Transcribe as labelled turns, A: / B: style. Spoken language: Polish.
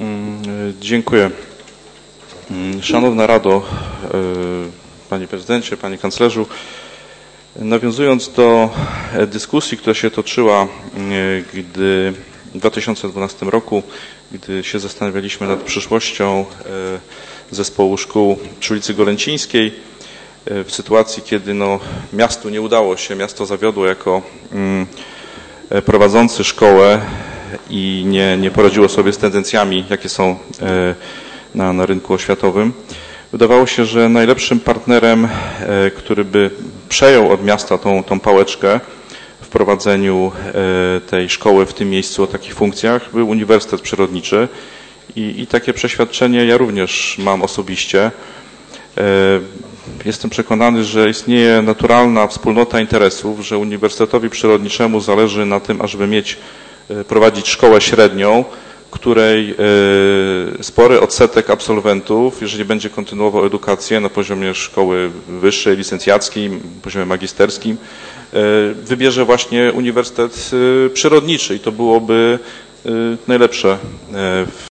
A: Dziękuję. Szanowna Rado, Panie Prezydencie, Panie Kanclerzu, nawiązując do dyskusji, która się toczyła, gdy w 2012 roku, gdy się zastanawialiśmy nad przyszłością zespołu szkół przy ulicy Golęcińskiej, w sytuacji, kiedy miastu nie udało się, miasto zawiodło jako prowadzący szkołę i nie poradziło sobie z tendencjami, jakie są na rynku oświatowym. Wydawało się, że najlepszym partnerem, który by przejął od miasta tą pałeczkę w prowadzeniu tej szkoły w tym miejscu o takich funkcjach, był Uniwersytet Przyrodniczy i takie przeświadczenie ja również mam osobiście. Jestem przekonany, że istnieje naturalna wspólnota interesów, że Uniwersytetowi Przyrodniczemu zależy na tym, ażeby prowadzić szkołę średnią, której spory odsetek absolwentów, jeżeli będzie kontynuował edukację na poziomie szkoły wyższej, licencjackiej, poziomie magisterskim, wybierze właśnie Uniwersytet Przyrodniczy i to byłoby najlepsze